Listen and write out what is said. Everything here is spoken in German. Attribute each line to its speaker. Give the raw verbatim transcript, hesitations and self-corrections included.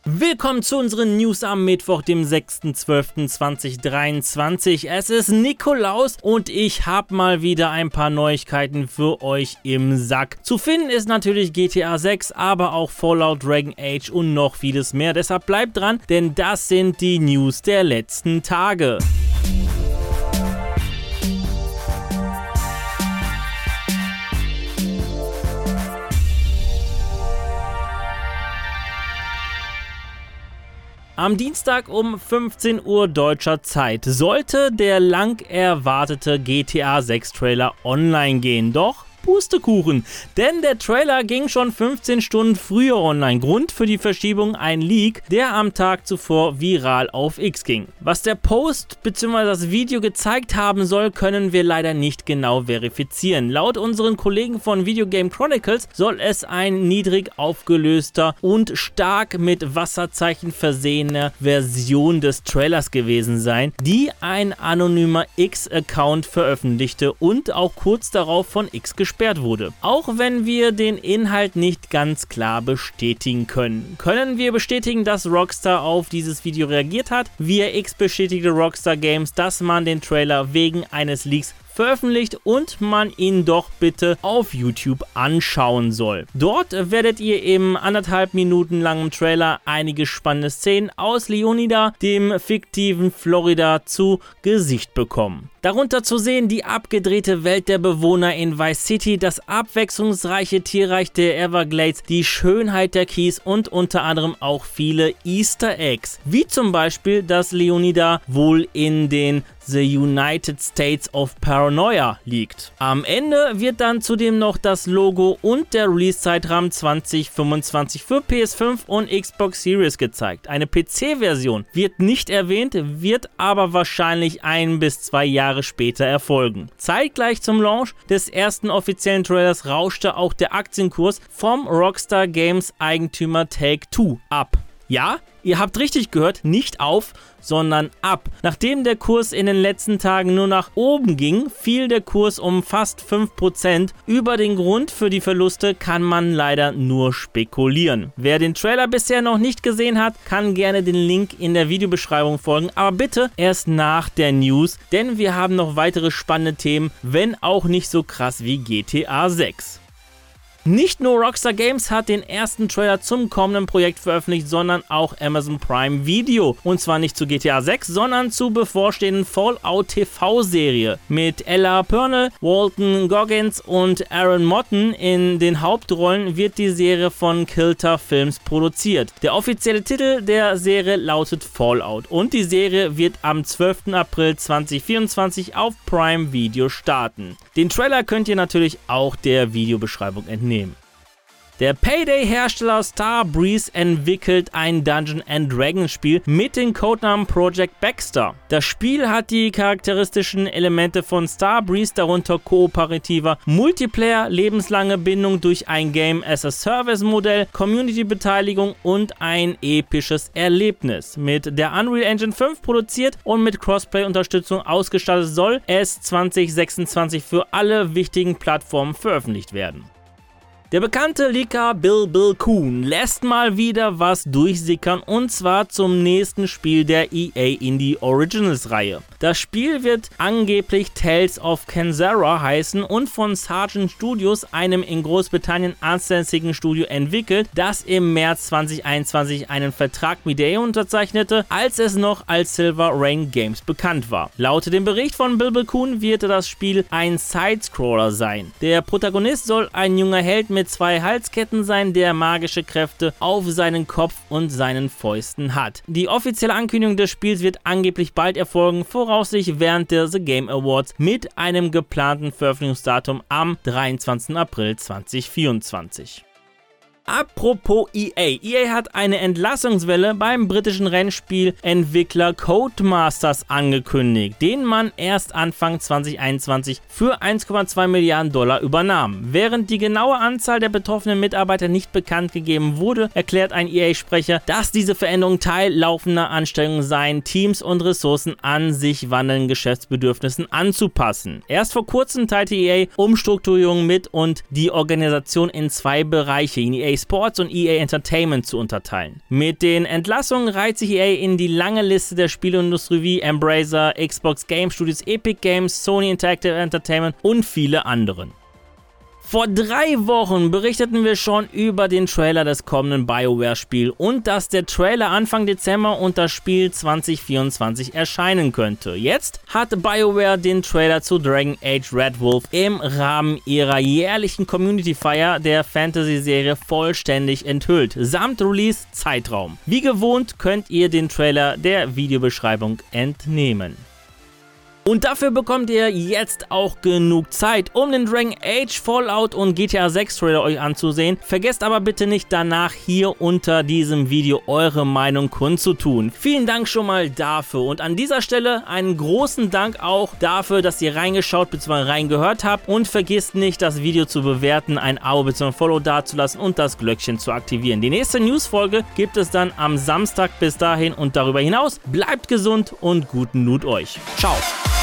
Speaker 1: Willkommen zu unseren News am Mittwoch, dem sechsten zwölften zweitausenddreiundzwanzig. Es ist Nikolaus und ich habe mal wieder ein paar Neuigkeiten für euch im Sack. Zu finden ist natürlich G T A sechs, aber auch Fallout, Dragon Age und noch vieles mehr. Deshalb bleibt dran, denn das sind die News der letzten Tage. Am Dienstag um fünfzehn Uhr deutscher Zeit sollte der lang erwartete G T A sechs Trailer online gehen, doch Pustekuchen, denn der Trailer ging schon fünfzehn Stunden früher online. Grund für die Verschiebung ein Leak, der am Tag zuvor viral auf X ging. Was der Post bzw. das Video gezeigt haben soll, können wir leider nicht genau verifizieren. Laut unseren Kollegen von Video Game Chronicles soll es ein niedrig aufgelöster und stark mit Wasserzeichen versehener Version des Trailers gewesen sein, die ein anonymer X-Account veröffentlichte und auch kurz darauf von X gesperrt wurde. Auch wenn wir den Inhalt nicht ganz klar bestätigen können, können wir bestätigen, dass Rockstar auf dieses Video reagiert hat. Via X bestätigte Rockstar Games, dass man den Trailer wegen eines Leaks veröffentlicht und man ihn doch bitte auf YouTube anschauen soll. Dort werdet ihr im anderthalb Minuten langen Trailer einige spannende Szenen aus Leonida, dem fiktiven Florida, zu Gesicht bekommen. Darunter zu sehen die abgedrehte Welt der Bewohner in Vice City, das abwechslungsreiche Tierreich der Everglades, die Schönheit der Keys und unter anderem auch viele Easter Eggs, wie zum Beispiel, dass Leonida wohl in den The United States of Paranoia liegt. Am Ende wird dann zudem noch das Logo und der Release-Zeitrahmen zwanzig fünfundzwanzig für P S fünf und Xbox Series gezeigt. Eine P C-Version wird nicht erwähnt, wird aber wahrscheinlich ein bis zwei Jahre später erfolgen. Zeitgleich zum Launch des ersten offiziellen Trailers rauschte auch der Aktienkurs vom Rockstar Games Eigentümer Take-Two ab. Ja, ihr habt richtig gehört, nicht auf, sondern ab. Nachdem der Kurs in den letzten Tagen nur nach oben ging, fiel der Kurs um fast fünf Prozent. Über den Grund für die Verluste kann man leider nur spekulieren. Wer den Trailer bisher noch nicht gesehen hat, kann gerne den Link in der Videobeschreibung folgen, aber bitte erst nach der News, denn wir haben noch weitere spannende Themen, wenn auch nicht so krass wie G T A sechs. Nicht nur Rockstar Games hat den ersten Trailer zum kommenden Projekt veröffentlicht, sondern auch Amazon Prime Video. Und zwar nicht zu G T A sechs, sondern zur bevorstehenden Fallout T V-Serie. Mit Ella Purnell, Walton Goggins und Aaron Motten in den Hauptrollen wird die Serie von Kilter Films produziert. Der offizielle Titel der Serie lautet Fallout und die Serie wird am zwölften April zweitausendvierundzwanzig auf Prime Video starten. Den Trailer könnt ihr natürlich auch der Videobeschreibung entnehmen. Der Payday-Hersteller Starbreeze entwickelt ein Dungeon and Dragons Spiel mit dem Codenamen Project Baxter. Das Spiel hat die charakteristischen Elemente von Starbreeze, darunter kooperativer Multiplayer, lebenslange Bindung durch ein Game-as-a-Service-Modell, Community-Beteiligung und ein episches Erlebnis. Mit der Unreal Engine fünf produziert und mit Crossplay-Unterstützung ausgestattet soll es zwanzig sechsundzwanzig für alle wichtigen Plattformen veröffentlicht werden. Der bekannte Leaker Bill Bill Kuhn lässt mal wieder was durchsickern, und zwar zum nächsten Spiel der E A Indie Originals Reihe. Das Spiel wird angeblich Tales of Kenzera heißen und von Sargent Studios, einem in Großbritannien ansässigen Studio, entwickelt, das im März zweitausendeinundzwanzig einen Vertrag mit der E A unterzeichnete, als es noch als Silver Rain Games bekannt war. Laut dem Bericht von Bill Bill Kuhn wird das Spiel ein Sidescroller sein. Der Protagonist soll ein junger Held mit zwei Halsketten sein, der magische Kräfte auf seinen Kopf und seinen Fäusten hat. Die offizielle Ankündigung des Spiels wird angeblich bald erfolgen, voraussichtlich während der The Game Awards mit einem geplanten Veröffentlichungsdatum am dreiundzwanzigsten April zweitausendvierundzwanzig. Apropos E A. E A hat eine Entlassungswelle beim britischen Rennspielentwickler Codemasters angekündigt, den man erst Anfang zweitausendeinundzwanzig für eins Komma zwei Milliarden Dollar übernahm. Während die genaue Anzahl der betroffenen Mitarbeiter nicht bekannt gegeben wurde, erklärt ein E A-Sprecher, dass diese Veränderungen Teil laufender Anstrengungen seien, Teams und Ressourcen an sich wandelnden Geschäftsbedürfnissen anzupassen. Erst vor kurzem teilte E A Umstrukturierungen mit und die Organisation in zwei Bereiche. In E A A Sports und E A Entertainment zu unterteilen. Mit den Entlassungen reiht sich E A in die lange Liste der Spieleindustrie wie Embracer, Xbox Game Studios, Epic Games, Sony Interactive Entertainment und viele anderen. Vor drei Wochen berichteten wir schon über den Trailer des kommenden BioWare-Spiels und dass der Trailer Anfang Dezember und das Spiel zwanzig vierundzwanzig erscheinen könnte. Jetzt hat BioWare den Trailer zu Dragon Age Red Wolf im Rahmen ihrer jährlichen Community-Feier der Fantasy-Serie vollständig enthüllt, samt Release-Zeitraum. Wie gewohnt könnt ihr den Trailer der Videobeschreibung entnehmen. Und dafür bekommt ihr jetzt auch genug Zeit, um den Dragon Age, Fallout und G T A sechs Trailer euch anzusehen. Vergesst aber bitte nicht danach hier unter diesem Video eure Meinung kundzutun. Vielen Dank schon mal dafür und an dieser Stelle einen großen Dank auch dafür, dass ihr reingeschaut bzw. reingehört habt und vergisst nicht, das Video zu bewerten, ein Abo bzw. Follow dazulassen und das Glöckchen zu aktivieren. Die nächste News-Folge gibt es dann am Samstag. Bis dahin und darüber hinaus bleibt gesund und guten Loot euch. Ciao!